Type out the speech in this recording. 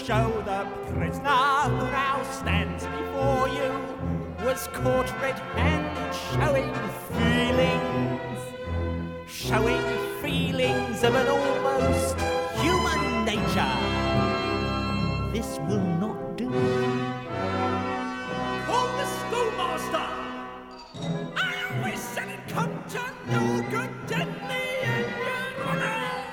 show the prisoner who now stands before you was caught red-handed showing feelings of an almost human nature. This will